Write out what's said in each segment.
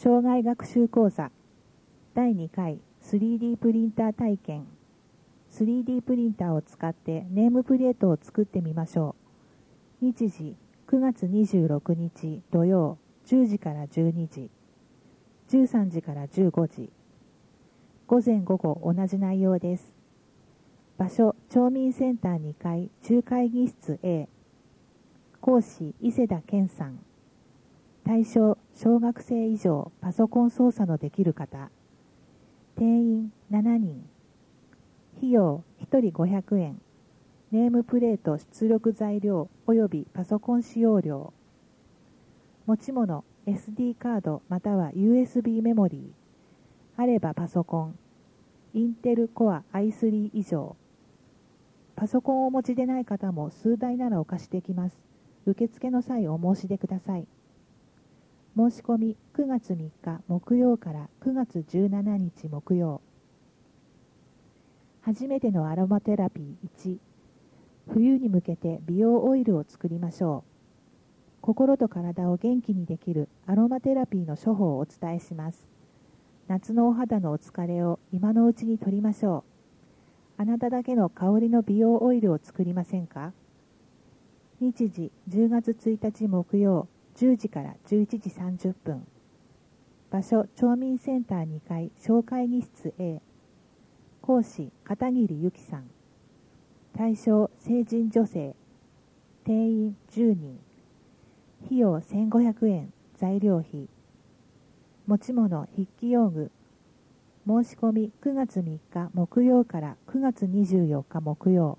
障害学習講座第2回 3D プリンター体験。 3D プリンターを使ってネームプレートを作ってみましょう。日時9月26日土曜10時から12時、13時から15時。午前午後同じ内容です。場所町民センター2階中会議室 A。 講師伊勢田健さん。対象小学生以上パソコン操作のできる方。定員7人。費用1人500円。ネームプレート出力材料及びパソコン使用料。持ち物 SD カードまたは USB メモリー。あればパソコン。インテルコア i3 以上。パソコンをお持ちでない方も数台ならお貸しできます。受付の際お申し出ください。申し込み9月3日木曜から9月17日木曜。初めてのアロマテラピー1。冬に向けて美容オイルを作りましょう。心と体を元気にできるアロマテラピーの処方をお伝えします。夏のお肌のお疲れを今のうちに取りましょう。あなただけの香りの美容オイルを作りませんか？日時10月1日木曜10時から11時30分。場所町民センター2階小会議室 A。 講師片桐由紀さん。対象成人女性。定員10人。費用1500円。材料費。持ち物筆記用具。申し込み9月3日木曜から9月24日木曜。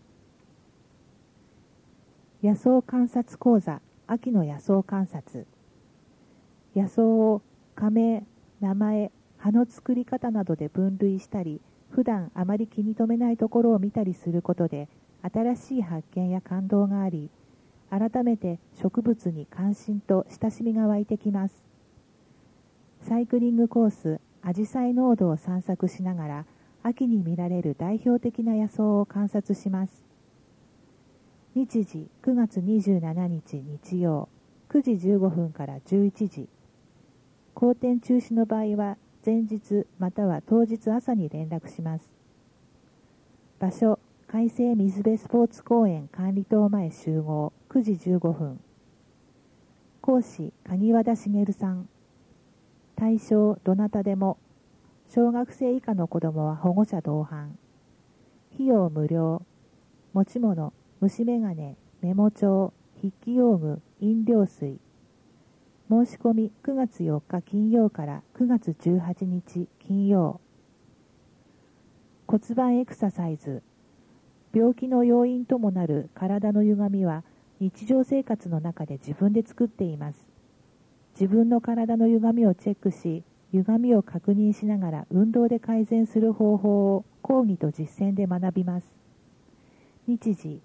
野草観察講座秋の野草観察。野草を花名、名前、葉の作り方などで分類したり、普段あまり気に留めないところを見たりすることで新しい発見や感動があり、改めて植物に関心と親しみが湧いてきます。サイクリングコースアジサイ農道を散策しながら秋に見られる代表的な野草を観察します。日時9月27日日曜9時15分から11時。公展中止の場合は前日または当日朝に連絡します。場所海星水辺スポーツ公園管理棟前集合9時15分。講師蟹和田茂さん。対象どなたでも。小学生以下の子どもは保護者同伴。費用無料。持ち物虫眼鏡、メモ帳、筆記用具、飲料水。申し込み9月4日金曜から9月18日金曜。骨盤エクササイズ。病気の要因ともなる体の歪みは日常生活の中で自分で作っています。自分の体の歪みをチェックし、歪みを確認しながら運動で改善する方法を講義と実践で学びます。日時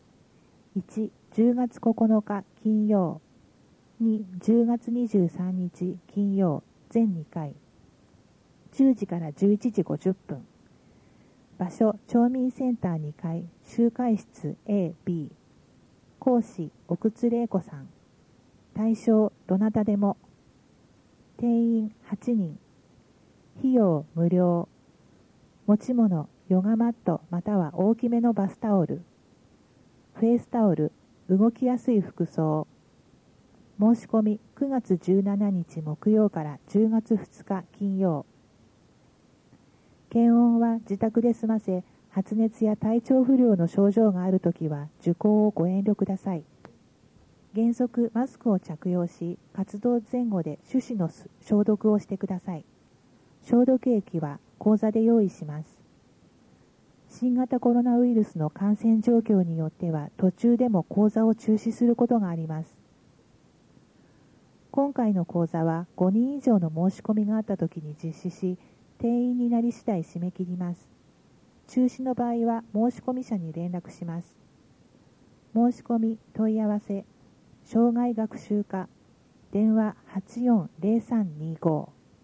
1、10月9日金曜。2、10月23日金曜。全2回。10時から11時50分。場所町民センター2階集会室 A、B。 講師奥津玲子さん。対象どなたでも。定員8人。費用無料。持ち物ヨガマットまたは大きめのバスタオル。フェイスタオル、動きやすい服装。申し込み9月17日木曜から10月2日金曜。検温は自宅で済ませ、発熱や体調不良の症状があるときは受講をご遠慮ください。原則マスクを着用し、活動前後で手指の消毒をしてください。消毒液は講座で用意します。新型コロナウイルスの感染状況によっては途中でも講座を中止することがあります。今回の講座は5人以上の申し込みがあったときに実施し、定員になり次第締め切ります。中止の場合は申し込み者に連絡します。申し込み問い合わせ障害学習課電話840325